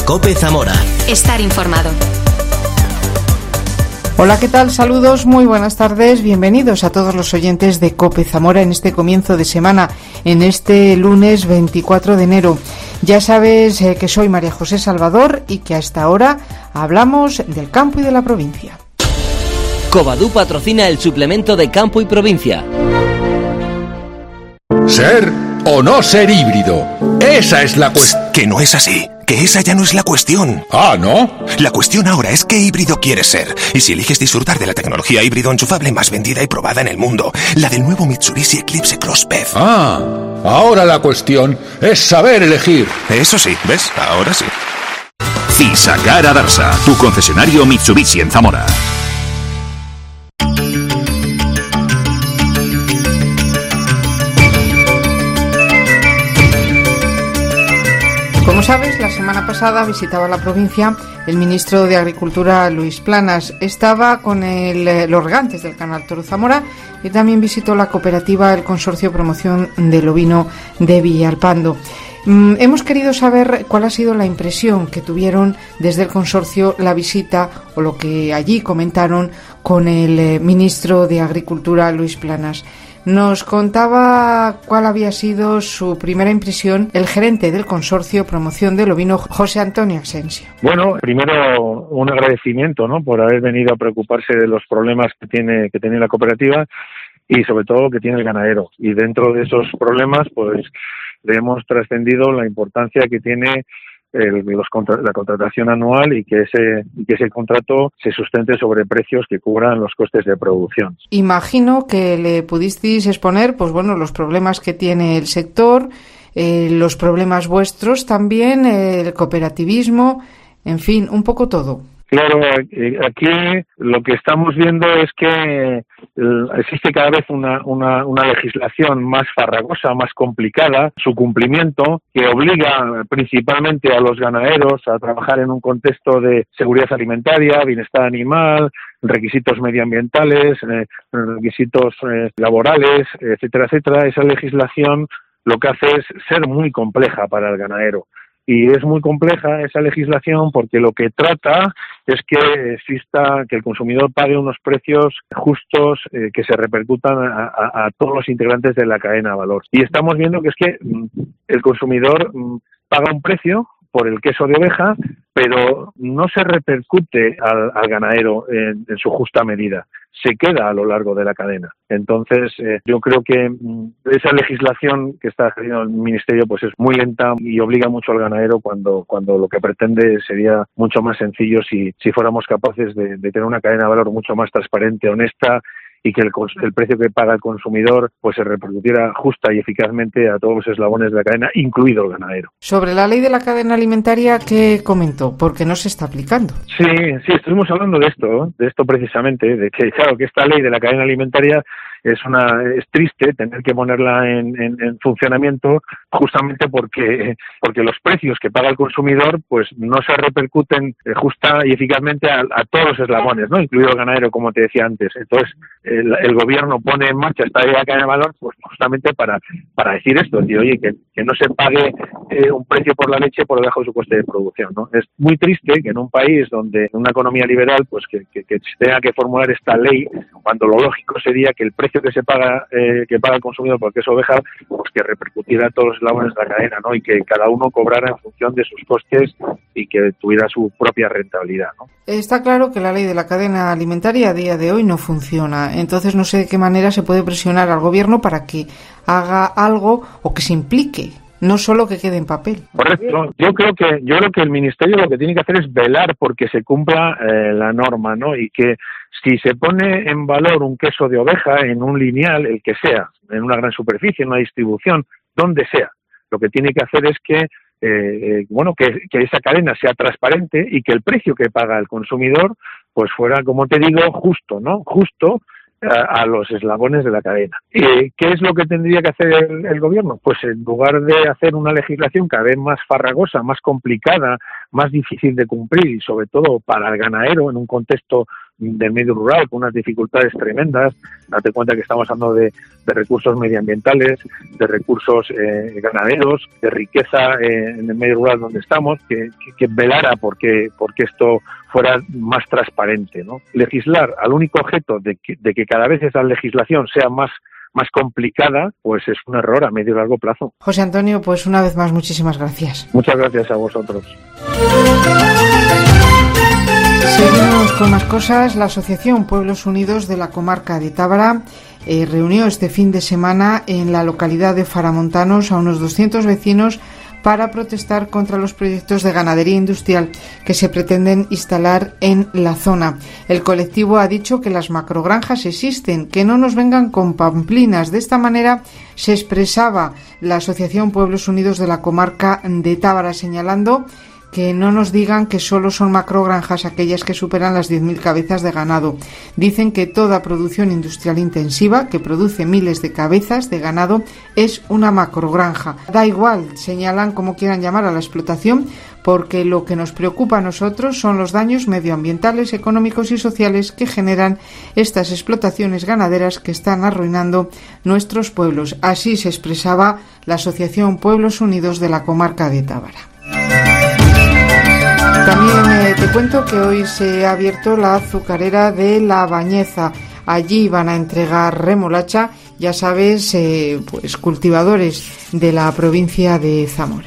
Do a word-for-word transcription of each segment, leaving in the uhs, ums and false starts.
COPE Zamora. Estar informado. Hola, ¿qué tal? Saludos, muy buenas tardes. Bienvenidos a todos los oyentes de COPE Zamora en este comienzo de semana, en este lunes veinticuatro de enero. Ya sabes eh, que soy María José Salvador y que a esta hora hablamos del campo y de la provincia. Covadú patrocina el suplemento de Campo y Provincia. ¿Ser o no ser híbrido? Esa es la cuestión. Que no es así. Que esa ya no es la cuestión. Ah, ¿no? La cuestión ahora es qué híbrido quieres ser. Y si eliges disfrutar de la tecnología híbrido enchufable más vendida y probada en el mundo, la del nuevo Mitsubishi Eclipse Cross P E V. Ah, ahora la cuestión es saber elegir. Eso sí, ¿ves? Ahora sí. Cisagara Darsa, tu concesionario Mitsubishi en Zamora. Como sabes, la semana pasada visitaba la provincia el ministro de Agricultura, Luis Planas. Estaba con el, los regantes del Canal Toro Zamora y también visitó la cooperativa El Consorcio de Promoción del Ovino de Villalpando. Mm, hemos querido saber cuál ha sido la impresión que tuvieron desde el consorcio la visita o lo que allí comentaron con el eh, ministro de Agricultura, Luis Planas. Nos contaba cuál había sido su primera impresión el gerente del Consorcio Promoción del Ovino, José Antonio Asensio. Bueno, primero un agradecimiento, ¿no?, por haber venido a preocuparse de los problemas que tiene que tiene la cooperativa y sobre todo que tiene el ganadero. Y dentro de esos problemas, pues le hemos trascendido la importancia que tiene El, los contra, la contratación anual y que ese y que ese contrato se sustente sobre precios que cubran los costes de producción. Imagino que le pudisteis exponer, pues bueno, los problemas que tiene el sector, eh, los problemas vuestros también, eh, el cooperativismo, en fin, un poco todo. Claro, aquí lo que estamos viendo es que existe cada vez una, una, una legislación más farragosa, más complicada, su cumplimiento, que obliga principalmente a los ganaderos a trabajar en un contexto de seguridad alimentaria, bienestar animal, requisitos medioambientales, eh, requisitos eh, laborales, etcétera, etcétera. Esa legislación lo que hace es ser muy compleja para el ganadero. Y es muy compleja esa legislación porque lo que trata es que exista, que el consumidor pague unos precios justos eh, que se repercutan a, a, a todos los integrantes de la cadena de valor. Y estamos viendo que es que mm, el consumidor mm, paga un precio por el queso de oveja, pero no se repercute al, al ganadero en, en su justa medida. Se queda a lo largo de la cadena. Entonces, eh, yo creo que mm, esa legislación que está haciendo el Ministerio pues es muy lenta y obliga mucho al ganadero cuando cuando lo que pretende sería mucho más sencillo si, si fuéramos capaces de, de tener una cadena de valor mucho más transparente, honesta, y que el, el precio que paga el consumidor pues se repercutiera justa y eficazmente a todos los eslabones de la cadena, incluido el ganadero. Sobre la ley de la cadena alimentaria, ¿qué comentó? Porque no se está aplicando. Sí, sí, estuvimos hablando de esto, de esto precisamente, de que claro que esta ley de la cadena alimentaria es una es triste tener que ponerla en, en, en funcionamiento justamente porque porque los precios que paga el consumidor pues no se repercuten eh, justa y eficazmente a, a todos los eslabones, ¿no?, incluido el ganadero, como te decía antes. Entonces el, el gobierno pone en marcha esta ley de la cadena de valor pues justamente para para decir esto, decir, oye, que, que no se pague eh, un precio por la leche por debajo de su coste de producción, ¿no? Es muy triste que en un país donde en una economía liberal pues que, que, que se tenga que formular esta ley cuando lo lógico sería que el precio que se paga eh, que paga el consumidor por queso oveja pues que repercutiera a todos los eslabones de la cadena, ¿no?, y que cada uno cobrara en función de sus costes y que tuviera su propia rentabilidad, ¿no? Está claro que la ley de la cadena alimentaria a día de hoy no funciona, entonces no sé de qué manera se puede presionar al gobierno para que haga algo o que se implique, no solo que quede en papel. Correcto. Yo creo que yo creo que el Ministerio lo que tiene que hacer es velar porque se cumpla eh, la norma, ¿no? Y que si se pone en valor un queso de oveja en un lineal, el que sea, en una gran superficie, en una distribución, donde sea, lo que tiene que hacer es que eh, eh, bueno que, que esa cadena sea transparente y que el precio que paga el consumidor pues fuera, como te digo, justo, ¿no? Justo a los eslabones de la cadena. ¿Y qué es lo que tendría que hacer el, el gobierno? Pues en lugar de hacer una legislación cada vez más farragosa, más complicada, más difícil de cumplir y sobre todo para el ganadero en un contexto del medio rural con unas dificultades tremendas. Date cuenta que estamos hablando de, de recursos medioambientales, de recursos eh, ganaderos, de riqueza eh, en el medio rural donde estamos, que, que, que velara porque, porque esto fuera más transparente, ¿no? Legislar al único objeto de que, de que cada vez esa legislación sea más más complicada, pues es un error a medio y largo plazo. José Antonio, pues una vez más, muchísimas gracias. Muchas gracias a vosotros. Seguimos con más cosas. La Asociación Pueblos Unidos de la Comarca de Tábara eh, reunió este fin de semana en la localidad de Faramontanos a unos doscientos vecinos para protestar contra los proyectos de ganadería industrial que se pretenden instalar en la zona. El colectivo ha dicho que las macrogranjas existen, que no nos vengan con pamplinas. De esta manera se expresaba la Asociación Pueblos Unidos de la Comarca de Tábara, señalando que no nos digan que solo son macrogranjas aquellas que superan las diez mil cabezas de ganado. Dicen que toda producción industrial intensiva que produce miles de cabezas de ganado es una macrogranja. Da igual, señalan, como quieran llamar a la explotación, porque lo que nos preocupa a nosotros son los daños medioambientales, económicos y sociales que generan estas explotaciones ganaderas que están arruinando nuestros pueblos. Así se expresaba la Asociación Pueblos Unidos de la Comarca de Tábara. También eh, te cuento que hoy se ha abierto la azucarera de La Bañeza. Allí van a entregar remolacha, ya sabes, eh, pues cultivadores de la provincia de Zamora.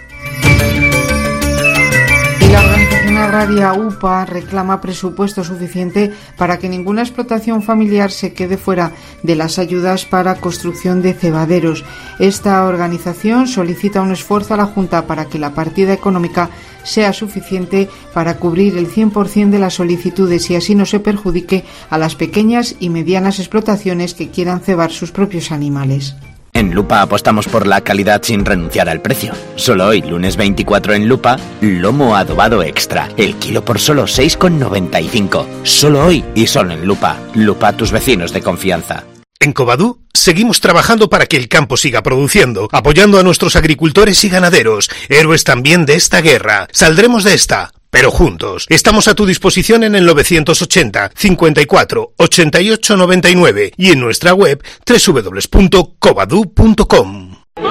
La organización agraria U P A reclama presupuesto suficiente para que ninguna explotación familiar se quede fuera de las ayudas para construcción de cebaderos. Esta organización solicita un esfuerzo a la Junta para que la partida económica sea suficiente para cubrir el cien por ciento de las solicitudes y así no se perjudique a las pequeñas y medianas explotaciones que quieran cebar sus propios animales. En Lupa apostamos por la calidad sin renunciar al precio. Solo hoy, lunes veinticuatro en Lupa, lomo adobado extra, el kilo por solo seis con noventa y cinco. Solo hoy y solo en Lupa. Lupa, tus vecinos de confianza. En Covadú seguimos trabajando para que el campo siga produciendo, apoyando a nuestros agricultores y ganaderos, héroes también de esta guerra. Saldremos de esta, pero juntos. Estamos a tu disposición en el novecientos ochenta, cincuenta y cuatro, ochenta y ocho, noventa y nueve y en nuestra web doble u doble u doble u punto covadú punto com.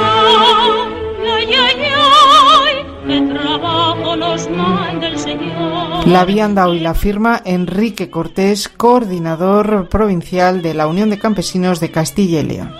La habían dado y la firma Enrique Cortés, coordinador provincial de la Unión de Campesinos de Castilla y León.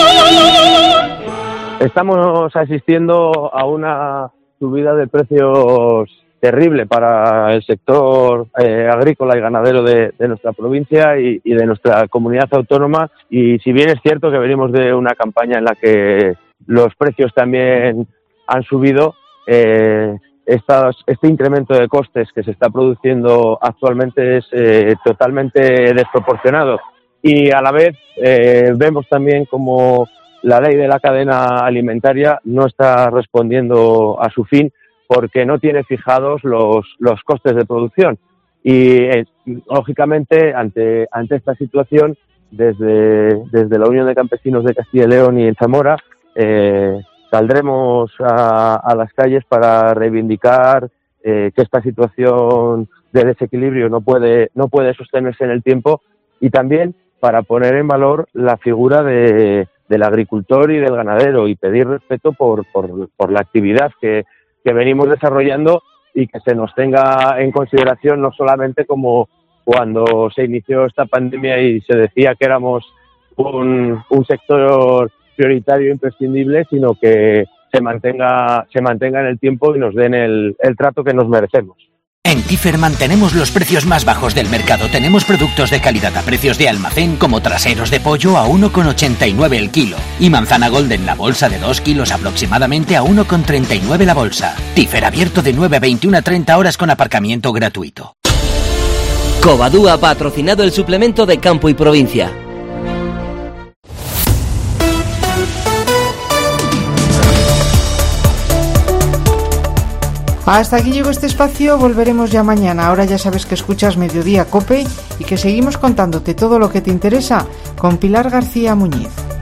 Estamos asistiendo a una subida de precios terrible para el sector eh, agrícola y ganadero de, de nuestra provincia y, y de nuestra comunidad autónoma, y si bien es cierto que venimos de una campaña en la que los precios también han subido, eh, Estas, este incremento de costes que se está produciendo actualmente es eh, totalmente desproporcionado, y a la vez eh, vemos también como la ley de la cadena alimentaria no está respondiendo a su fin porque no tiene fijados los, los costes de producción y eh, lógicamente ante, ante esta situación desde, desde la Unión de Campesinos de Castilla y León y en Zamora eh, saldremos a, a las calles para reivindicar eh, que esta situación de desequilibrio no puede, no puede sostenerse en el tiempo, y también para poner en valor la figura de, del agricultor y del ganadero y pedir respeto por, por, por la actividad que, que venimos desarrollando y que se nos tenga en consideración no solamente como cuando se inició esta pandemia y se decía que éramos un, un sector prioritario e imprescindible, sino que se mantenga se mantenga en el tiempo y nos den el, el trato que nos merecemos. En Tifer mantenemos los precios más bajos del mercado. Tenemos productos de calidad a precios de almacén, como traseros de pollo a uno con ochenta y nueve el kilo y manzana golden la bolsa de dos kilos aproximadamente a uno con treinta y nueve la bolsa. Tifer abierto de nueve a veintiuna a treinta horas con aparcamiento gratuito. Covadú ha patrocinado el suplemento de Campo y Provincia. Hasta aquí llegó este espacio, volveremos ya mañana. Ahora ya sabes que escuchas Mediodía COPE y que seguimos contándote todo lo que te interesa con Pilar García Muñiz.